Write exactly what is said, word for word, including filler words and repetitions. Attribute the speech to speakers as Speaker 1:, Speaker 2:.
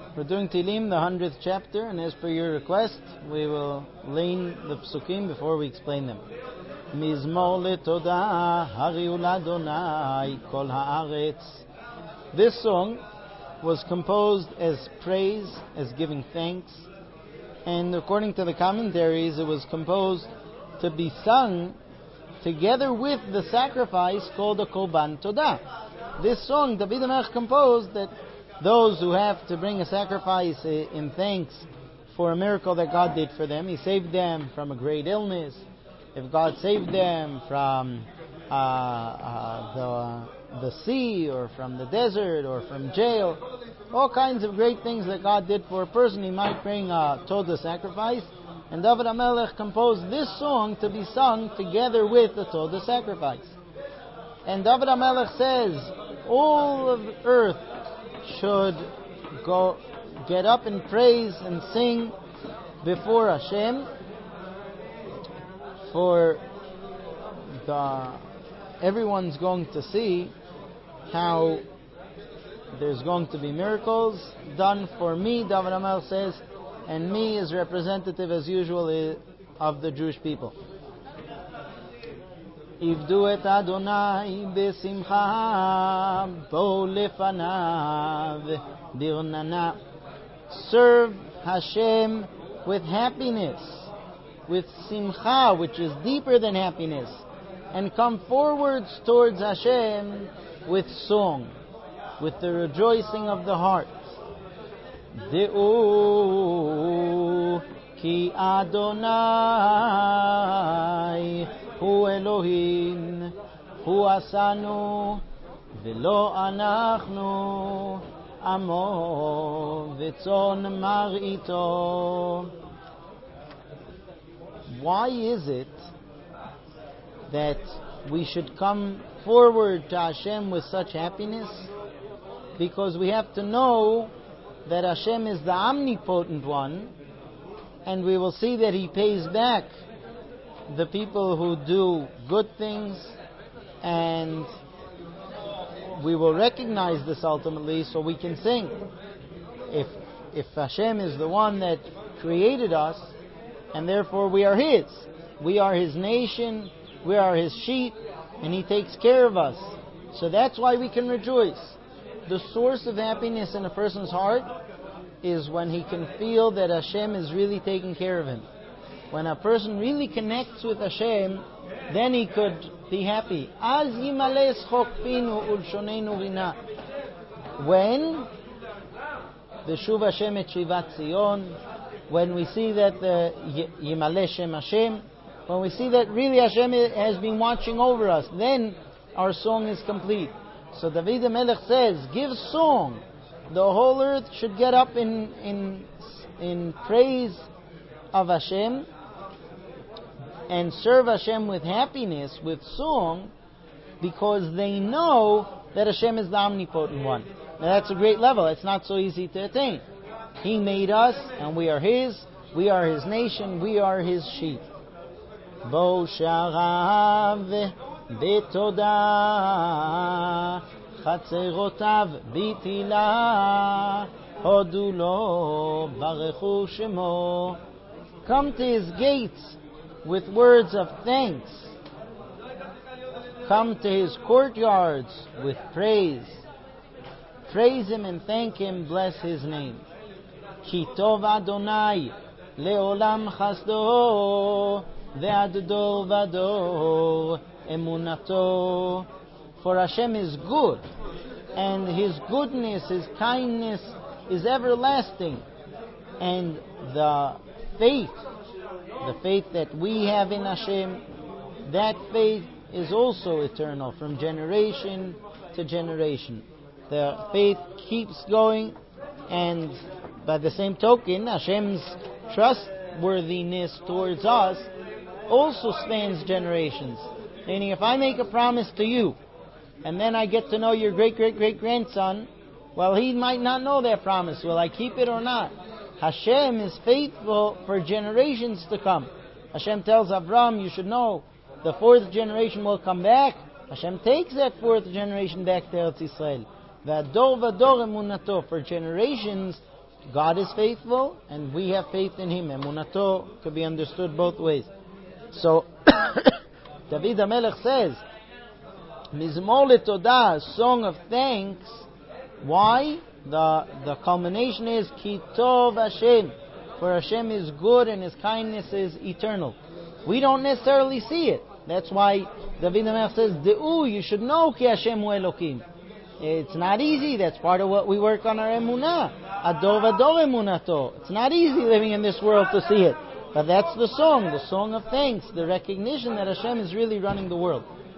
Speaker 1: We're doing Tehillim, the hundredth chapter, and as per your request, we will lean the psukim before we explain them. Mizmor letodah, hariu ladonai kol haaretz. This song was composed as praise, as giving thanks, and according to the commentaries, it was composed to be sung together with the sacrifice called a Korban Todah. This song, David HaMelech composed that those who have to bring a sacrifice in thanks for a miracle that God did for them, He saved them from a great illness. If God saved them from uh, uh, the, the sea, or from the desert, or from jail, all kinds of great things that God did for a person, He might bring a Todah sacrifice. And David HaMelech composed this song to be sung together with the Todah sacrifice. And David HaMelech says, all of earth should go get up and praise and sing before Hashem, for the everyone's going to see how there's going to be miracles done for me, David HaMelech says, and me is representative as usual of the Jewish people. Ivdu et Adonai b'simcha bo lefanav birnana. Serve Hashem with happiness, with simcha, which is deeper than happiness, and come forwards towards Hashem with song, with the rejoicing of the heart. De'u ki Adonai hu Elohim hu asanu velo anachnu amo v'tzon mar'ito. Why is it that we should come forward to Hashem with such happiness? Because we have to know that Hashem is the omnipotent one, and we will see that He pays back the people who do good things, and we will recognize this ultimately so we can sing. If if Hashem is the one that created us, and therefore we are His, we are His nation, we are His sheep, and He takes care of us. So that's why we can rejoice. The source of happiness in a person's heart is when he can feel that Hashem is really taking care of him. When a person really connects with Hashem, then he could be happy. Az yimales chokfinu ulshonenu rina. When V'shuv Hashem et shivat Zion, when we see that the Yimale Shem Hashem, when we see that really Hashem has been watching over us, then our song is complete. So David HaMelech says, give song. The whole earth should get up in in in praise of Hashem and serve Hashem with happiness, with song, because they know that Hashem is the omnipotent one. Now that's a great level. It's not so easy to attain. He made us, and we are His. We are His nation. We are His sheep. Bo sharav betodah chatzerotav bitila hodu lo barechu shemo. Come to His gates with words of thanks. Come to His courtyards with praise. Praise Him and thank Him. Bless His name. Ki tov Adonai leolam chasdo ve'ad dor vador emunato. For Hashem is good, and His goodness, His kindness is everlasting. And the faith, the faith that we have in Hashem, that faith is also eternal, from generation to generation. The faith keeps going, and by the same token, Hashem's trustworthiness towards us also spans generations. Meaning, if I make a promise to you, and then I get to know your great-great-great-grandson, well, he might not know that promise. Will I keep it or not? Hashem is faithful for generations to come. Hashem tells Abraham, you should know, the fourth generation will come back. Hashem takes that fourth generation back to Eretz Yisrael. V'ador v'ador emunato. For generations, God is faithful, and we have faith in Him. Emunato could be understood both ways. So, David HaMelech says, Mizmor LeTodah, song of thanks. Why? The the culmination is Ki Tov Hashem, for Hashem is good and His kindness is eternal. We don't necessarily see it. That's why David HaMelech says, De'u, you should know Ki Hashem Hu Elokim. It's not easy. That's part of what we work on our emunah. Ador v'ador emunato. It's not easy living in this world to see it. But that's the song, the song of thanks, the recognition that Hashem is really running the world.